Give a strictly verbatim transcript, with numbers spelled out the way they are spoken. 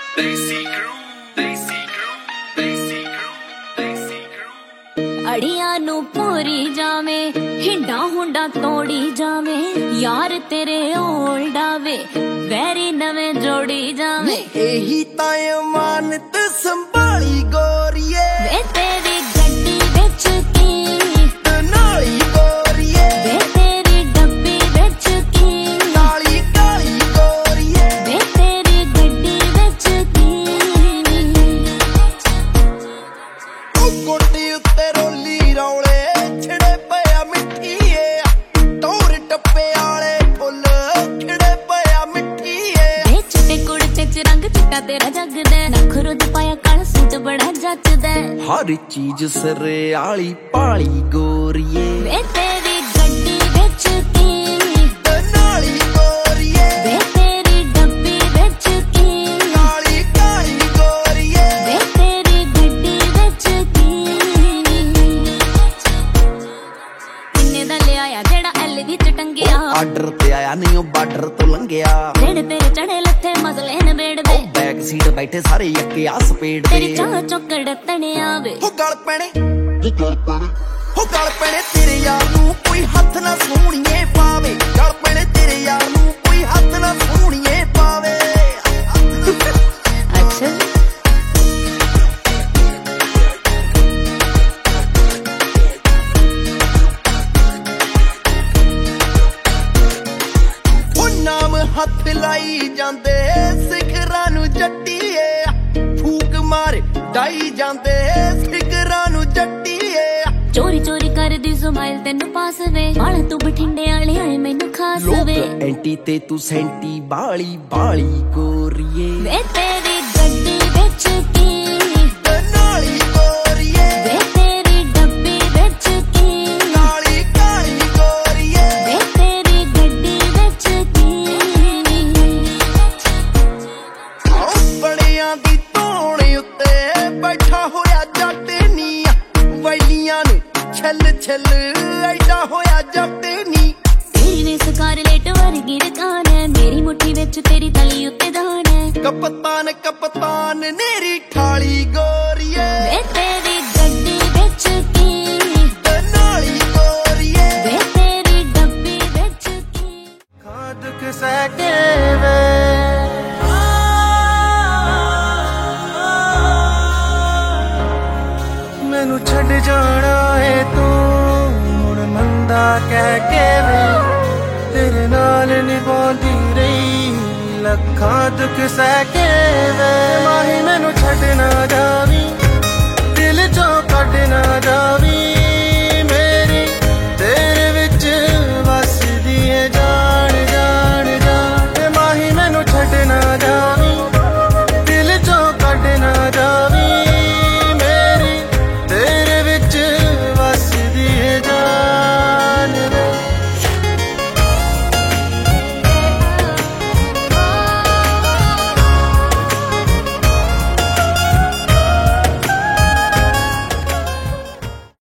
Desi crew, desi crew, desi crew, desi crew। ਅੜੀਆਂ ਨੂੰ ਪੂਰੀ ਜਾਵੇਂ ਹਿੰਡਾ ਹੁੰਡਾ ਤੋੜੀ ਜਾਵੇਂ ਯਾਰ ਤੇਰੇ ਓਲਡਾ ਵੇ ਵੈਰੀ ਨਵੇਂ ਜੋੜੀ ਜਾਵੇਂ ਇਹੀ ਤਾਂ ਅਮਾਨਤ ਸੰਭਾਲੀ ਗੋਰੀਏ ਵੇ ਤੇਰੀ ਗੱਡੀ ਵਿੱਚ ਕੀ ਨਾਲੀ ਗੋਰੀਏ ਵੇ ਤੇਰੀ ਡੱਬੀ ਵਿੱਚ ਕੀ ਕਾਲੀ ਕਾਲੀ ਗੋਰੀਏ ਵੇ ਤੇਰੀ ਗੱਡੀ ਵਿੱਚ ਕੀ ਉਹ ਕੋਟੀ ਉੱਤੇ ਰੋਲੀ ਰੌਲੇ ਛਿੜੇ ਪਿਆ ਮਿੱਠੀਏ ਟੌਰ ਟੱਪੇ ਵਾਲੇ ਫੁੱਲ ਖਿੜੇ ਪਿਆ ਮਿੱਠੀਏ ਵੇ ਚਿੱਟੇ ਕੁੜਤੇ ਚ ਰੰਗ ਚਿੱਟਾ ਤੇਰਾ ਜਗਦਾ ਨਖਰੋ ਚ ਪਾਇਆ ਕਾਲਾ ਸੂਟ ਬੜਾ ਜੱਚਦਾ ਹਰ ਚੀਜ਼ ਸਰੇ ਆਲੀ ਪਾਲੀ ਗੋਰੀਏ ਵੇ ਤੇਰੀ ਗੱਡੀ ਵਿੱਚ ਕੀ ਨਾਲੀ ਗੋਰੀਏ ਵੇ ਤੇਰੀ ਡੱਬੀ ਵਿੱਚ ਕੀ ਕਾਲੀ ਕਾਲੀ ਗੋਰੀਏ ਵੇ ਤੇਰੀ ਗੱਡੀ ਵਿੱਚ ਕੀ ਕਿੰਨੇ ਦਾ ਲਿਆਇਆ ਜਿਹੜਾ ਐਲ ਵਿੱਚ ਟੰਗਿਆ ਆਰਡਰ ਤੇ ਆਇਆ ਨਹੀਂ ਉਹ ਬਾਰਡਰ ਤੋਂ ਲੰਘਿਆ ਜਿਹੜੇ ਤੇਰੇ ਚੜੇ ਲੱਥੇ ਮਸਲੇ ਨਵੇੜਦੇ ਬੈਕ ਸੀਟ ਬੈਠੇ ਸਾਰੇ ਯੱਕੇ ਆ ਸਪੀਡ ਤੇਰੀ ਤੇ ਚਾਹ ਚੁੱਕੜ ਤਣਿਆ ਵੇ ਹੋ ਗਲ ਪੈਣੇ ਹੋ ਗਲ ਪੈਣੇ ਤੇਰੇ ਯਾਰ ਨੂੰ ਕੋਈ ਹੱਥ ਨਾ ਸੋਹਣੀਏ ਪਾਵੇ ਗਲ ਪੈਣੇ ਤੇਰੇ ਯਾਰ ਨੂੰ ਕੋਈ ਹੱਥ ਨਾ ਸੋਹਣੀਏ ਪਾਵੇ ਅੱਛਾ ਉਹ ਨਾਮ ਹੱਥ ਲਾਈ ਜਾਂਦੇ ਸਿਖਰਾਂ ਨੂੰ ਜੱਟੀਏ ਫੂਕ ਮਾਰੇ ਡਾਈ ਜਾਂਦੇ ਸਿਖਰਾਂ ਨੂੰ ਜੱਟੀਏ ਚੋਰੀ ਚੋਰੀ ਕਰਦੀ ਸਮਾਈਲ ਤੈਨੂੰ ਪਾਸ ਵੇ ਵਾਲਾ ਤੂੰ ਬਠਿੰਡੇ ਵਾਲੇ ਆਏ ਮੈਨੂੰ ਖਾਸ ਲੋਕ ਵੇ ਐਂਟੀ ਤੇ ਤੂੰ ਸੈਂਟੀ ਬਾਲੀ ਬਾਲੀ ਗੋਰੀਏ ਵੇ ਤੇਰੀ ਗੱਡੀ ਵਿੱਚ ਕੀ ਨਾਲੀ ਗੋਰੀਏ ਵੇ ਤੇਰੀ ਡੱਬੀ ਵਿੱਚ ਕੀ ਕਾਲੀ ਕਾਲੀ ਗੋਰੀਏ ਵੇ ਤੇਰੀ ਗੱਡੀ ਵਿੱਚ ਕੀ ਆਹ ਬੜਿਆਂ ਦੀ ਧੌਣ ਉੱਤੇ ਬੈਠਾ ਹੋਇਆ ਜੱਟ ਨੀ ਵੈਲੀਆਂ ਨੇ ਛੱਲ ਛੱਲ ਐਡਾ ਹੋਇਆ ਜੱਟ ਨੀ ਤੇਰੀ ਨੇ ਸਕਾਰਲੇਟ ਵਰਗੀ ਰਕਾਨ ਹੈ ਮੇਰੀ ਮੁੱਠੀ ਵਿੱਚ ਤੇਰੀ ਤਲੀ ਉੱਤੇ ਦਾਨ ਹੈ ਕਪਤਾਨ ਕਪਤਾਨ ਨੇਰੀ ਠਾਲੀ ਗੋਰੀਏ ਵੇ ਤੇਰੀ ਗੱਡੀ ਵਿੱਚ ਕੀ ਨਾਲੀ ਗੋਰੀਏ ਵੇ ਤੇਰੀ ਡੱਬੀ ਵਿੱਚ ਕੀ ਖਾਦ ਕਿਸੈ ਕੇ ਵੇ ਮੈਨੂੰ ਛੱਡ ਜਾਣਾ ਏ ਤੂੰ ਮੁੜ ਮੰਦਾ ਕਹਿ ਕੇ ਵੇ ਤੇਰੇ ਨਾਲ ਨਿਭਾਉਂਦੀ ਰਹੀ ਲੱਖਾਂ ਦੁੱਖ ਸਹਿ ਕੇ ਵੇ ਮਾਹੀ ਮੈਨੂੰ ਛੱਡ ਨਾ ਜਾਵੀਂ ਦਿਲ ਚੋਂ ਕੱਢ ਨਾ ਜਾਵੀਂ